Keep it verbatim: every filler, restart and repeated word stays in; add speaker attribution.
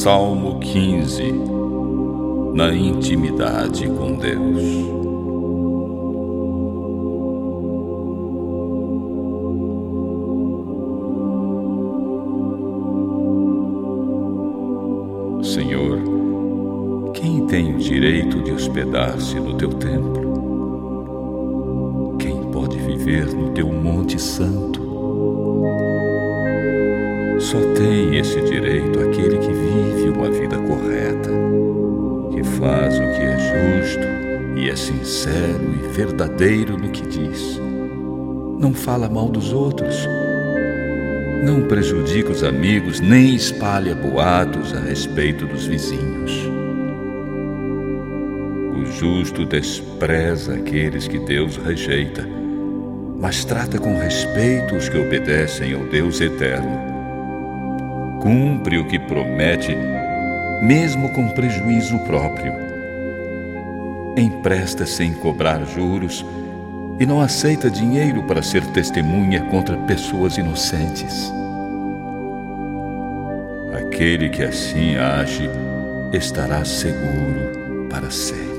Speaker 1: Salmo quinze. Na intimidade com Deus. Senhor, quem tem o direito de hospedar-se no teu templo? Quem pode viver no teu monte santo? Só tem esse direito aquele que vive uma vida correta, que faz o que é justo e é sincero e verdadeiro no que diz. Não fala mal dos outros, não prejudica os amigos, nem espalha boatos a respeito dos vizinhos. O justo despreza aqueles que Deus rejeita, mas trata com respeito os que obedecem ao Deus eterno. Cumpre o que promete, mesmo com prejuízo próprio. Empresta sem cobrar juros e não aceita dinheiro para ser testemunha contra pessoas inocentes. Aquele que assim age estará seguro para sempre.